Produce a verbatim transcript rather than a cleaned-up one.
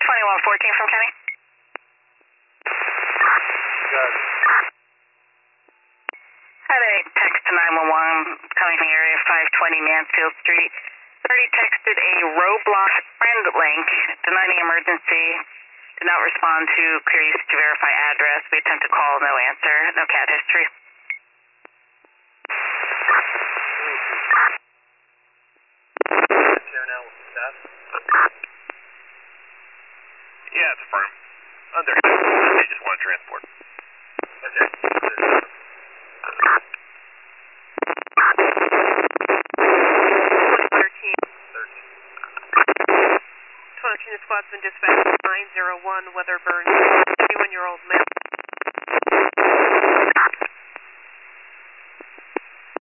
twenty-one fourteen from Kenny. Got it. Had a text to nine one one coming from the area five twenty Mansfield Street. thirty texted a Roblox friend link denying emergency. Did not respond to queries to verify address. We attempt to call, no answer. No cat history. Here now with staff. Yeah, it's firm. Under. They just want to transport. Okay. thirteen. thirteen. twenty-two squad's been dispatched nine zero one Weatherburn, twenty-one-year-old male.